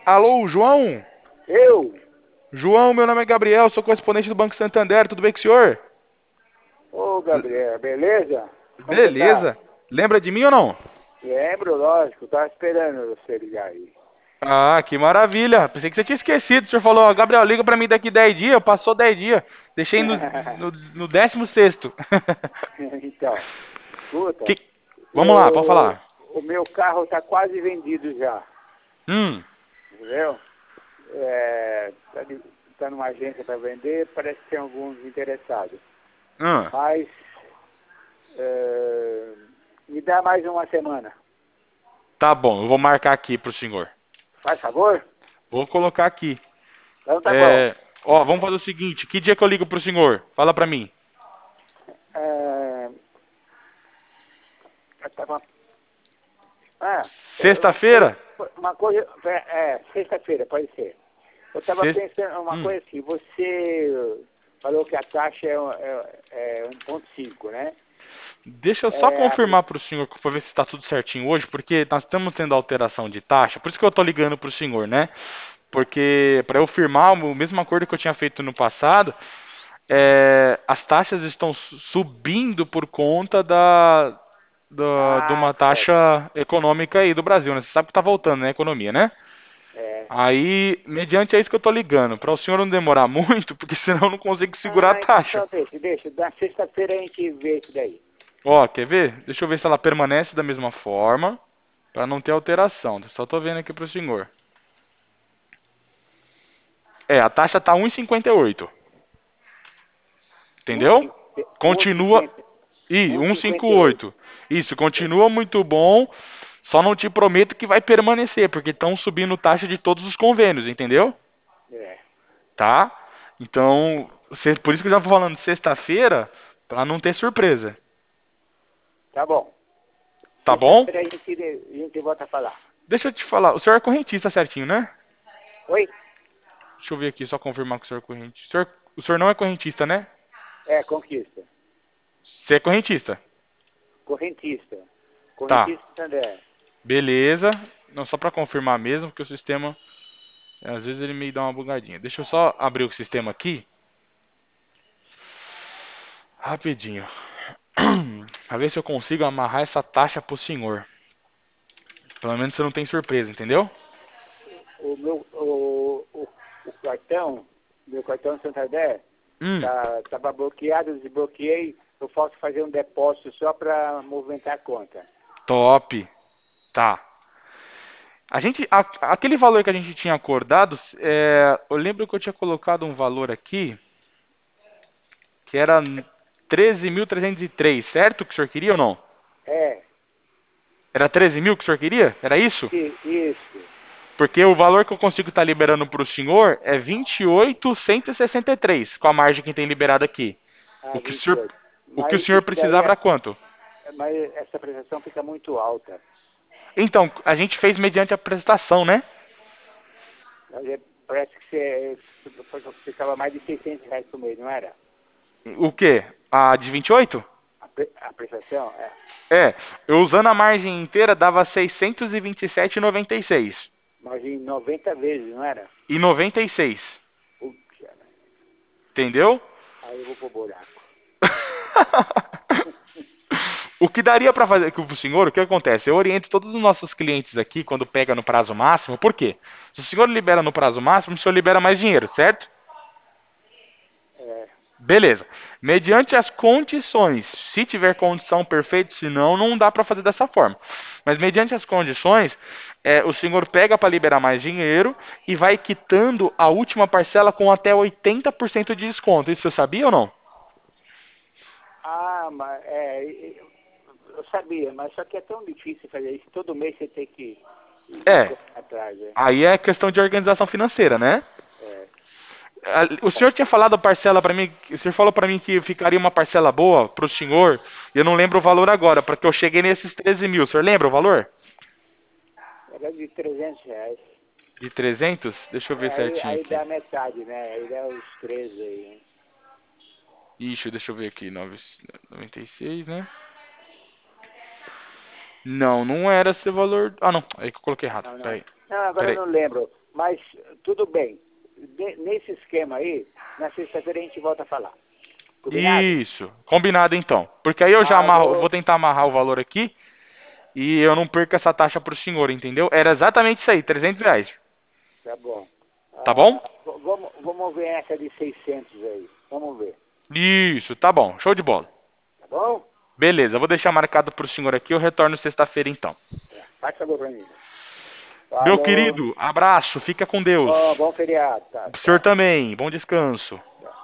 Alô, João? Eu? João, meu nome é Gabriel, sou correspondente do Banco Santander, tudo bem com o senhor? Ô, Gabriel, beleza? Como você tá? Beleza. Lembra de mim ou não? Lembro, lógico, tava esperando você ligar aí. Ah, que maravilha. Pensei que você tinha esquecido. O senhor falou, ó, Gabriel, liga pra mim daqui 10 dias. Passou 10 dias. Deixei no 16º. Então, escuta, Que- Vamos lá, pode falar. o meu carro tá quase vendido já, Hum, entendeu? Tá numa agência para vender, parece que tem alguns interessados. hum. Mas é, me dá mais uma semana. Tá bom, eu vou marcar aqui pro senhor. Faz favor? Vou colocar aqui. Então tá bom. É, ó, vamos fazer o seguinte. Que dia que eu ligo pro senhor? Fala pra mim. É, eu tava Ah, Sexta-feira? uma coisa, sexta-feira, pode ser. Eu estava Sexta... pensando uma Hum. coisa assim, você falou que a taxa é 1,5, né? Deixa eu só É, confirmar para o senhor para ver se está tudo certinho hoje, porque nós estamos tendo alteração de taxa. Por isso que eu estou ligando para o senhor, né? Porque para eu firmar o mesmo acordo que eu tinha feito no passado, as taxas estão subindo por conta de uma certo. taxa econômica aí do Brasil, né? Você sabe que está voltando, né? A economia, né? É. Aí, mediante é isso que eu estou ligando, para o senhor não demorar muito, porque senão eu não consigo segurar a taxa. Então deixa. Na sexta-feira a gente vê isso daí. Ó, quer ver? Deixa eu ver se ela permanece da mesma forma, para não ter alteração. Só tô vendo aqui pro senhor. A taxa tá 1,58. Entendeu? Continua 1,50. e 1,58. 1,58. Isso, continua muito bom. Só não te prometo que vai permanecer, porque estão subindo taxa de todos os convênios, entendeu? É. Tá? Então, por isso que eu já vou falando sexta-feira, para não ter surpresa. Tá bom. Tá bom? Sexta-feira a gente volta a falar. Deixa eu te falar, o senhor é correntista certinho, né? Oi? Deixa eu ver aqui, só confirmar que o senhor é correntista. O senhor não é correntista, né? É, conquista. Você é correntista. Correntista. Tá. Correntista Sandé. Beleza. Não, só pra confirmar mesmo, porque o sistema, às vezes ele me dá uma bugadinha. Deixa eu só abrir o sistema aqui, rapidinho. Pra ver se eu consigo amarrar essa taxa pro senhor. Pelo menos você não tem surpresa, entendeu? O cartão, meu cartão Santander, Hum, tava bloqueado, desbloqueei, eu posso fazer um depósito só para movimentar a conta. top. Tá. Aquele valor que a gente tinha acordado, eu lembro que eu tinha colocado um valor aqui, que era 13.303, certo? Que o senhor queria ou não? É, Era 13 mil que o senhor queria? Era isso? isso. Porque o valor que eu consigo estar liberando para o senhor é 28.163, com a margem que tem liberado aqui. Ah, O que o senhor, 28. o que o Mas senhor isso daí precisava era quanto? mas essa prestação fica muito alta. Então, a gente fez mediante a prestação, né? Parece que você ficava mais de R$ 600 por mês, não era? O quê? A de 28? A prestação? É. É, eu usando a margem inteira dava 627,96. Mas em 90 vezes, não era? E 96. Puxa, Entendeu? aí eu vou pro buraco. O que daria para fazer com o senhor, o que acontece? Eu oriento todos os nossos clientes aqui quando pega no prazo máximo, por quê? Se o senhor libera no prazo máximo, o senhor libera mais dinheiro, certo? É, Beleza. Mediante as condições, se tiver condição perfeita, se não, não dá para fazer dessa forma. Mas mediante as condições, o senhor pega para liberar mais dinheiro e vai quitando a última parcela com até 80% de desconto. Isso você sabia ou não? mas eu sabia, mas só que é tão difícil fazer isso. Todo mês você tem que ir É. correndo atrás, né? Aí é questão de organização financeira, né? É, O senhor tinha falado parcela para mim, o senhor falou para mim que ficaria uma parcela boa para o senhor, e eu não lembro o valor agora, porque eu cheguei nesses 13 mil. O senhor lembra o valor? era de R$ 300. De 300? Deixa eu ver certinho Aí aqui. dá metade, né? Aí dá os 13 aí, hein? Ixi, deixa eu ver aqui. 96, né? Não, não era esse valor. Ah, não. Aí que eu coloquei errado. Não, não. Peraí. Não, agora eu Peraí. não lembro. Mas tudo bem. Nesse esquema aí, na sexta-feira a gente volta a falar. Combinado? Isso, combinado então. Porque aí eu já Ah, eu amarro, eu vou vou. tentar amarrar o valor aqui e eu não perco essa taxa pro senhor, entendeu? Era exatamente isso aí, R$ 300. Tá bom. Tá bom? Vamos ver essa de 600 aí. Vamos ver. Isso, tá bom. Show de bola. Tá bom? Beleza, eu vou deixar marcado pro senhor aqui, eu retorno sexta-feira então. Faz favor pra mim. Meu Falou. querido, abraço, fica com Bom, Deus. bom feriado. Tá, O senhor tchau. também, bom descanso. Tchau.